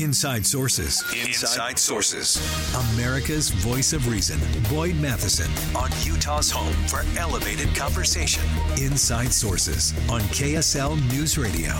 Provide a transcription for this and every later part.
Inside Sources. Inside Sources. America's voice of reason. Boyd Matheson on Utah's home for elevated conversation. Inside Sources on KSL News Radio.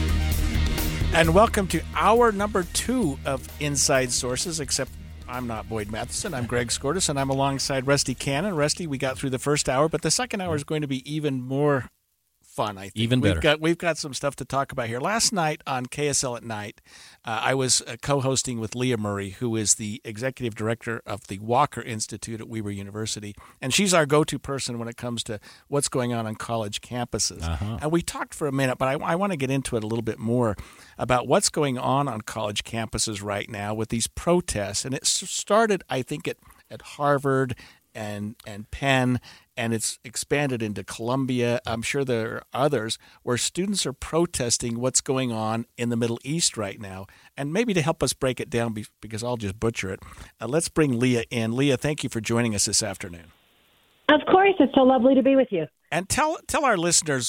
And welcome to hour number 2 of Inside Sources, except I'm not Boyd Matheson. I'm Greg Skordas, and I'm alongside Rusty Cannon. Rusty, we got through the first hour, but the second hour is going to be even more fun, I think. Even better. We've got some stuff to talk about here. Last night on KSL at Night, I was co-hosting with Leah Murray, who is the executive director of the Walker Institute at Weber University, and she's our go-to person when it comes to what's going on college campuses. And we talked for a minute, but I want to get into it a little bit more about what's going on college campuses right now with these protests. And it started, I think, at Harvard and Penn, and it's expanded into Columbia. I'm sure there are others where students are protesting what's going on in the Middle East right now. And maybe to help us break it down, because I'll just butcher it, let's bring Leah in. Leah, thank you for joining us this afternoon. Of course. It's so lovely to be with you. And tell our listeners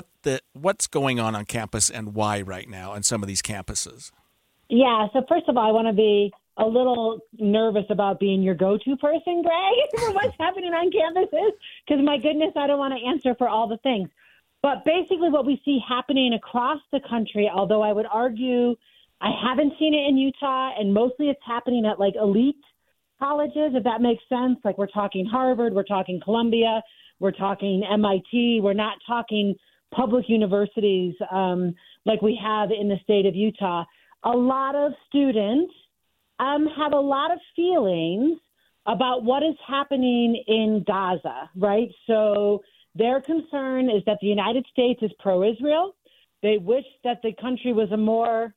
what's going on campus and why right now on some of these campuses. Yeah, so first of all, I want to be a little nervous about being your go-to person, Greg, for what's happening on campuses, because my goodness, I don't want to answer for all the things. But basically what we see happening across the country, although I would argue I haven't seen it in Utah, and mostly it's happening at like elite colleges, if that makes sense. Like we're talking Harvard, we're talking Columbia, we're talking MIT, we're not talking public universities like we have in the state of Utah. A lot of students have a lot of feelings about what is happening in Gaza, right? So their concern is that the United States is pro-Israel. They wish that the country was a more,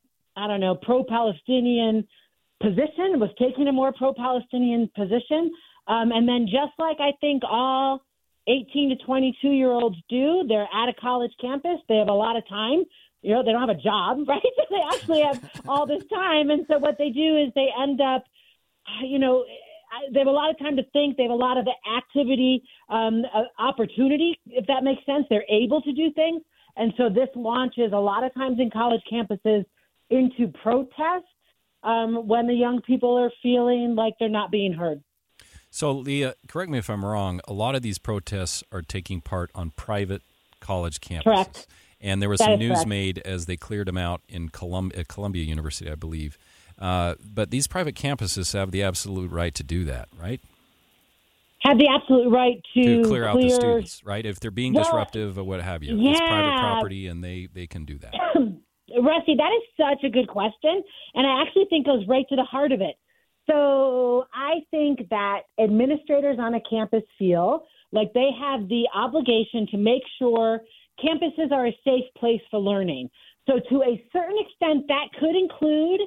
pro-Palestinian position, was taking a more pro-Palestinian position. And then just like I think all 18 to 22-year-olds do, they're at a college campus. They have a lot of time. They don't have a job, right? They actually have all this time. And so what they do is they end up, they have a lot of time to think. They have a lot of activity, opportunity, if that makes sense. They're able to do things. And so this launches a lot of times in college campuses into protests when the young people are feeling like they're not being heard. So, Leah, correct me if I'm wrong, a lot of these protests are taking part on private college campuses. Correct. And there was some news made as they cleared them out in Columbia University, I believe. But these private campuses have the absolute right to do that, right? Have the absolute right to clear out the students, right? If they're being disruptive or what have you. Yeah. It's private property, and they can do that. Rusty, that is such a good question, and I actually think goes right to the heart of it. So I think that administrators on a campus feel like they have the obligation to make sure campuses are a safe place for learning. So to a certain extent, that could include,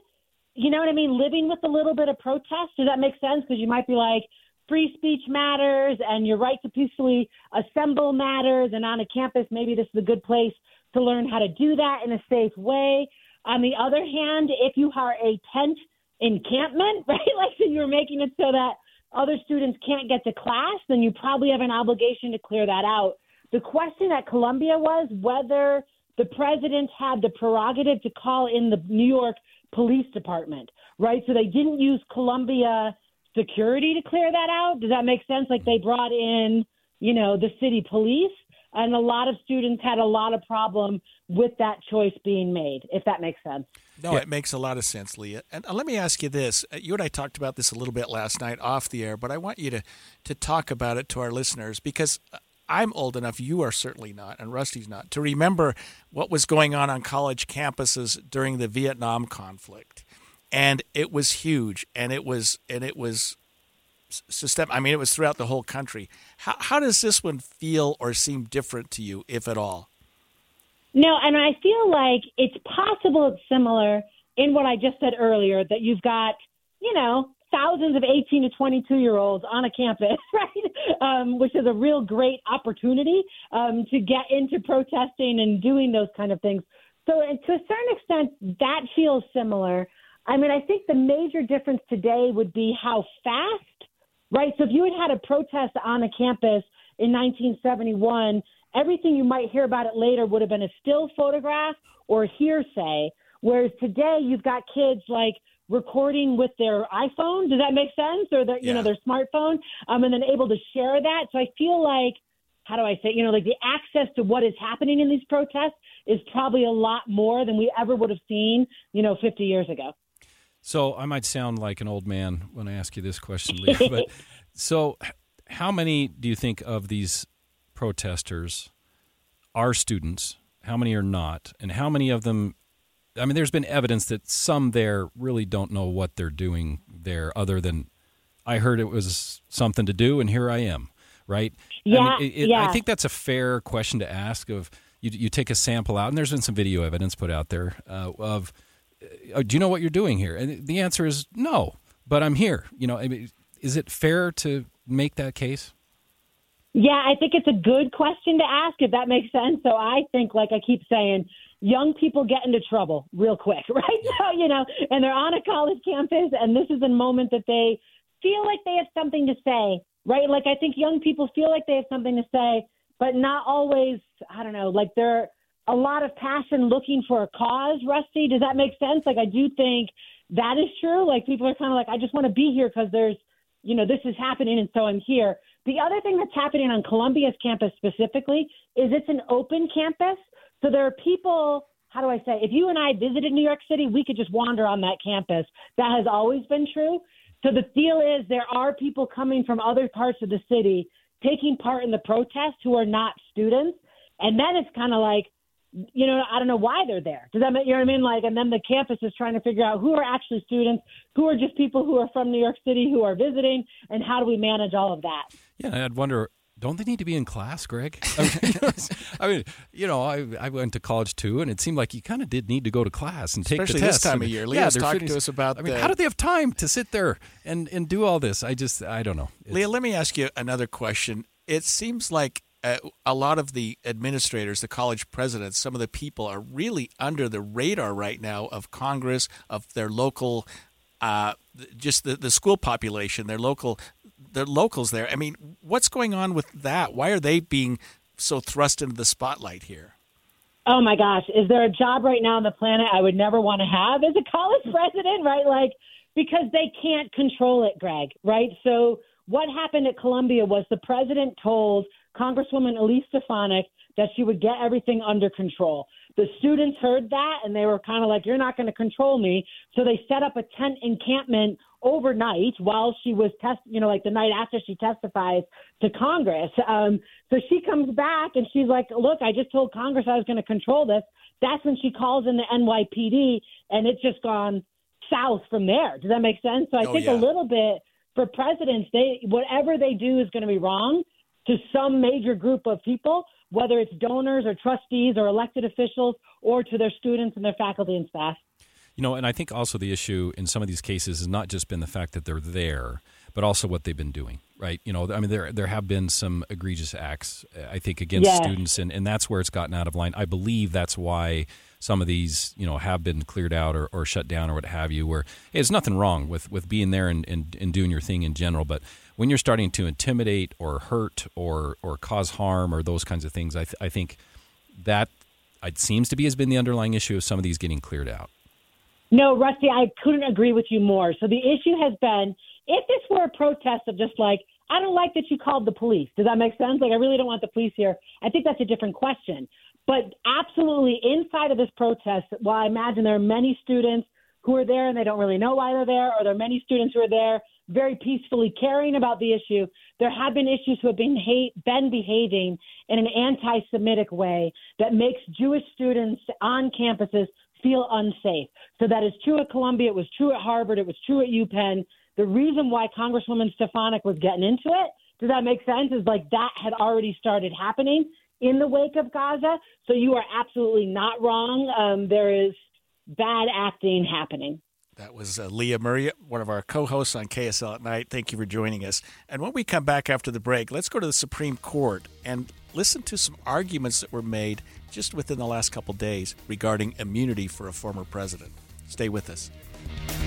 living with a little bit of protest. Does that make sense? Because you might be like, free speech matters and your right to peacefully assemble matters. And on a campus, maybe this is a good place to learn how to do that in a safe way. On the other hand, if you are a tent encampment, right, like so you're making it so that other students can't get to class, then you probably have an obligation to clear that out. The question at Columbia was whether the president had the prerogative to call in the New York Police Department, right? So they didn't use Columbia security to clear that out. Does that make sense? Like they brought in, the city police, and a lot of students had a lot of problem with that choice being made, if that makes sense. No, It makes a lot of sense, Leah. And let me ask you this. You and I talked about this a little bit last night off the air, but I want you to talk about it to our listeners because I'm old enough, you are certainly not, and Rusty's not, to remember what was going on college campuses during the Vietnam conflict. And it was huge, and it was systemic. It was throughout the whole country. How does this one feel or seem different to you, if at all? No, and I feel like it's possible it's similar in what I just said earlier, that you've got, thousands of 18 to 22-year-olds on a campus, right, which is a real great opportunity to get into protesting and doing those kind of things. So to a certain extent, that feels similar. I think the major difference today would be how fast, right? So if you had a protest on a campus in 1971, everything you might hear about it later would have been a still photograph or hearsay. Whereas today you've got kids like recording with their iPhone. Does that make sense? Or their, their smartphone, and then able to share that. So I feel like, how do I say, like the access to what is happening in these protests is probably a lot more than we ever would have seen, 50 years ago. So I might sound like an old man when I ask you this question, Leah, but so how many do you think of these protesters are students? How many are not? And how many of them, I mean, there's been evidence that some there really don't know what they're doing there other than I heard it was something to do and here I am, right? Yeah, I think that's a fair question to ask of you take a sample out, and there's been some video evidence put out there of, do you know what you're doing here? And the answer is no, but I'm here. Is it fair to make that case? Yeah, I think it's a good question to ask, if that makes sense. So I think, like I keep saying, young people get into trouble real quick, right? So, and they're on a college campus, and this is a moment that they feel like they have something to say, right? Like I think young people feel like they have something to say, but not always, I don't know, like they're a lot of passion looking for a cause, Rusty. Does that make sense? Like I do think that is true. Like people are kind of like, I just want to be here because there's, this is happening, and so I'm here. The other thing that's happening on Columbia's campus specifically is it's an open campus. So there are people, how do I say, if you and I visited New York City, we could just wander on that campus. That has always been true. So the deal is there are people coming from other parts of the city taking part in the protest who are not students. And then it's kind of like, I don't know why they're there. Does that make, what I mean? Like, and then the campus is trying to figure out who are actually students, who are just people who are from New York City, who are visiting, and how do we manage all of that? Yeah, I'd wonder, don't they need to be in class, Greg? I went to college too, and it seemed like you kind of did need to go to class and take the test. Especially this time of year. Leah's talking to us about how do they have time to sit there and do all this? I don't know. Leah, let me ask you another question. It seems like a lot of the administrators, the college presidents, some of the people are really under the radar right now of Congress, of their local, just the school population, their locals there. I mean, what's going on with that? Why are they being so thrust into the spotlight here? Oh my gosh, is there a job right now on the planet I would never want to have as a college president, right? Like, because they can't control it, Greg, right? So what happened at Columbia was the president told Congresswoman Elise Stefanik that she would get everything under control. The students heard that, and they were kind of like, you're not going to control me. So they set up a tent encampment overnight while she was like the night after she testifies to Congress. So she comes back and she's like, look, I just told Congress I was going to control this. That's when she calls in the NYPD, and it's just gone south from there. Does that make sense? So I think a little bit for presidents, whatever they do is going to be wrong to some major group of people, whether it's donors or trustees or elected officials or to their students and their faculty and staff. And I think also the issue in some of these cases has not just been the fact that they're there, but also what they've been doing, right? I mean, there have been some egregious acts, I think, against students, and that's where it's gotten out of line. I believe that's why some of these, have been cleared out or shut down or what have you, where hey, there's nothing wrong with being there and doing your thing in general, but when you're starting to intimidate or hurt or cause harm or those kinds of things, I think that it seems to be has been the underlying issue of some of these getting cleared out. No, Rusty, I couldn't agree with you more. So the issue has been, if this were a protest of just like, I don't like that you called the police. Does that make sense? Like, I really don't want the police here. I think that's a different question. But absolutely inside of this protest, while I imagine there are many students who are there and they don't really know why they're there, or there are many students who are there very peacefully caring about the issue, there have been issues who have been behaving in an anti-Semitic way that makes Jewish students on campuses feel unsafe. So that is true at Columbia. It was true at Harvard. It was true at UPenn. The reason why Congresswoman Stefanik was getting into it, does that make sense, is like that had already started happening in the wake of Gaza. So you are absolutely not wrong. There is bad acting happening. That was Leah Murray, one of our co-hosts on KSL at Night. Thank you for joining us. And when we come back after the break, let's go to the Supreme Court and listen to some arguments that were made just within the last couple days regarding immunity for a former president. Stay with us.